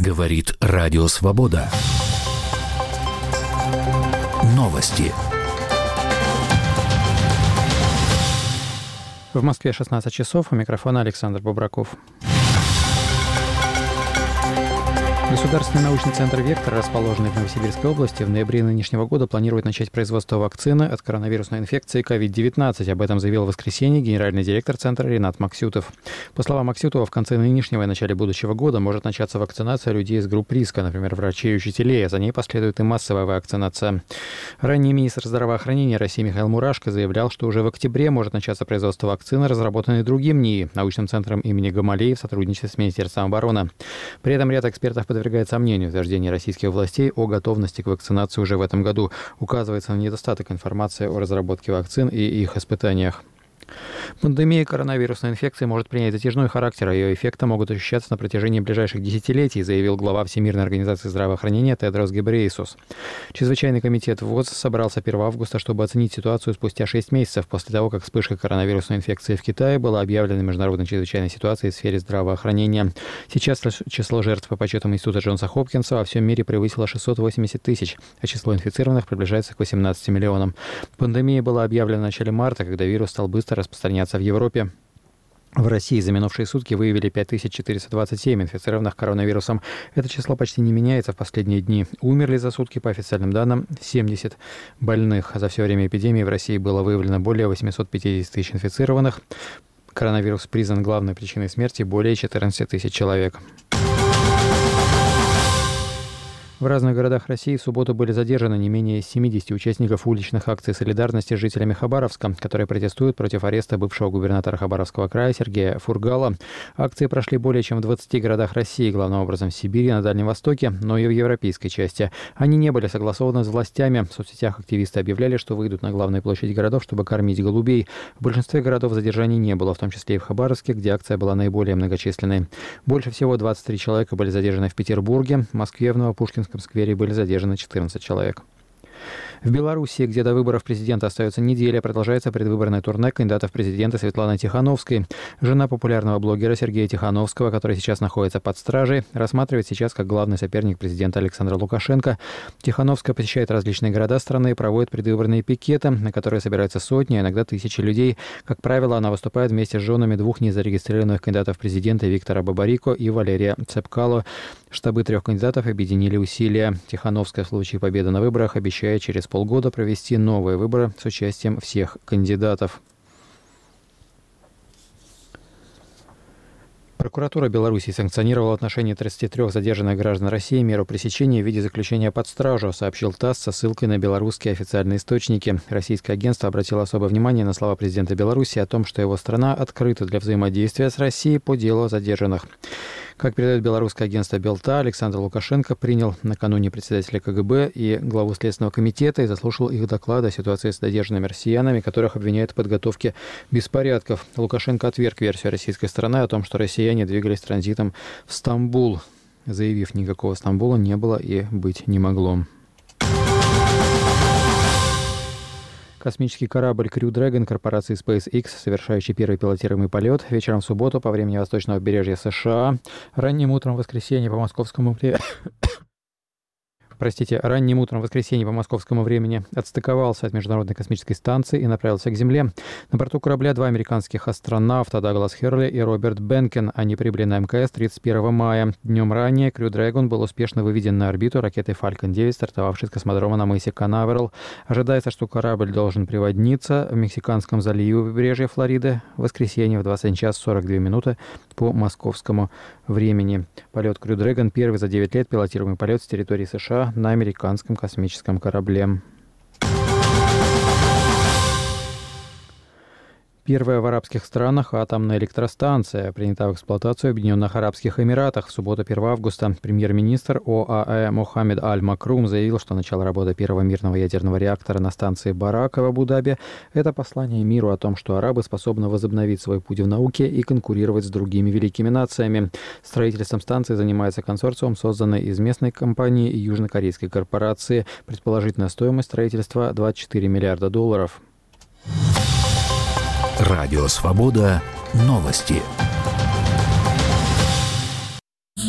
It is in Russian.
Говорит Радио Свобода. Новости. В Москве 16 часов. У микрофона Александр Бобраков. Государственный научный центр «Вектор», расположенный в Новосибирской области, в ноябре нынешнего года планирует начать производство вакцины от коронавирусной инфекции COVID-19. Об этом заявил в воскресенье генеральный директор центра Ринат Максютов. По словам Максютова, в конце нынешнего и начале будущего года может начаться вакцинация людей из групп риска, например, врачей и учителей, а за ней последует и массовая вакцинация. Ранее министр здравоохранения России Михаил Мурашко заявлял, что уже в октябре может начаться производство вакцины, разработанной другим НИИ, научным центром имени Гамалеи в сотрудничестве с Министерством обороны. При этом ряд экспертов подвергает сомнению утверждение российских властей о готовности к вакцинации уже в этом году. Указывается на недостаток информации о разработке вакцин и их испытаниях. Пандемия коронавирусной инфекции может принять затяжной характер, а ее эффекты могут ощущаться на протяжении ближайших десятилетий, заявил глава Всемирной организации здравоохранения Тедрос Гебрейесус. Чрезвычайный комитет ВОЗ собрался 1 августа, чтобы оценить ситуацию спустя 6 месяцев после того, как вспышка коронавирусной инфекции в Китае была объявлена международной чрезвычайной ситуацией в сфере здравоохранения. Сейчас число жертв по подсчетам Института Джонса Хопкинса во всем мире превысило 680 тысяч, а число инфицированных приближается к 18 миллионам. Пандемия была объявлена в начале марта, когда вирус стал быстро распространяться в Европе. В России за минувшие сутки выявили 5427 инфицированных коронавирусом. Это число почти не меняется в последние дни. Умерли за сутки, по официальным данным, 70 больных. За все время эпидемии в России было выявлено более 850 тысяч инфицированных. Коронавирус признан главной причиной смерти более 14 тысяч человек. В разных городах России в субботу были задержаны не менее 70 участников уличных акций солидарности с жителями Хабаровска, которые протестуют против ареста бывшего губернатора Хабаровского края Сергея Фургала. Акции прошли более чем в 20 городах России, главным образом в Сибири, на Дальнем Востоке, но и в европейской части. Они не были согласованы с властями. В соцсетях активисты объявляли, что выйдут на главные площади городов, чтобы кормить голубей. В большинстве городов задержаний не было, в том числе и в Хабаровске, где акция была наиболее многочисленной. Больше всего 23 человека были задержаны в Петербурге, в Москве, в Новопушкинском сквере были задержаны 14 человек. В Белоруссии, где до выборов президента остается неделя, продолжается предвыборное турне кандидата в президенты Светланы Тихановской. Жена популярного блогера Сергея Тихановского, который сейчас находится под стражей, рассматривает сейчас как главный соперник президента Александра Лукашенко. Тихановская посещает различные города страны и проводит предвыборные пикеты, на которые собираются сотни, а иногда тысячи людей. Как правило, она выступает вместе с женами двух незарегистрированных кандидатов в президенты Виктора Бабарико и Валерия Цепкало. Штабы 3 кандидатов объединили усилия. Тихановская в случае победы на выборах обещает через полгода провести новые выборы с участием всех кандидатов. Прокуратура Беларуси санкционировала в отношении 33 задержанных граждан России меру пресечения в виде заключения под стражу, сообщил ТАСС со ссылкой на белорусские официальные источники. Российское агентство обратило особое внимание на слова президента Беларуси о том, что его страна открыта для взаимодействия с Россией по делу о задержанных. Как передает белорусское агентство Белта, Александр Лукашенко принял накануне председателя КГБ и главу Следственного комитета и заслушал их доклады о ситуации с задержанными россиянами, которых обвиняют в подготовке беспорядков. Лукашенко отверг версию российской стороны о том, что россияне двигались транзитом в Стамбул, заявив, никакого Стамбула не было и быть не могло. Космический корабль Crew Dragon корпорации SpaceX, совершающий первый пилотируемый полет, вечером в субботу по времени восточного побережья США, ранним утром в воскресенье по московскому времени отстыковался от Международной космической станции и направился к Земле. На борту корабля 2 американских астронавта Даглас Херли и Роберт Бенкен. Они прибыли на МКС 31 мая. Днем ранее Crew Dragon был успешно выведен на орбиту ракетой Falcon 9, стартовавшей с космодрома на мысе Канаверал. Ожидается, что корабль должен приводниться в Мексиканском заливе у побережья Флориды в воскресенье в 21 час 42 минуты по московскому времени. Полет Crew Dragon — первый за 9 лет пилотируемый полет с территории США на американском космическом корабле. Первая в арабских странах атомная электростанция принята в эксплуатацию в Объединенных Арабских Эмиратах. В субботу 1 августа премьер-министр ОАЭ Мохаммед Аль-Макрум заявил, что начало работы первого мирного ядерного реактора на станции Барака в Абу-Даби – это послание миру о том, что арабы способны возобновить свой путь в науке и конкурировать с другими великими нациями. Строительством станции занимается консорциум, созданный из местной компании и южнокорейской корпорации. Предположительная стоимость строительства – $24 миллиарда. Радио Свобода. Новости.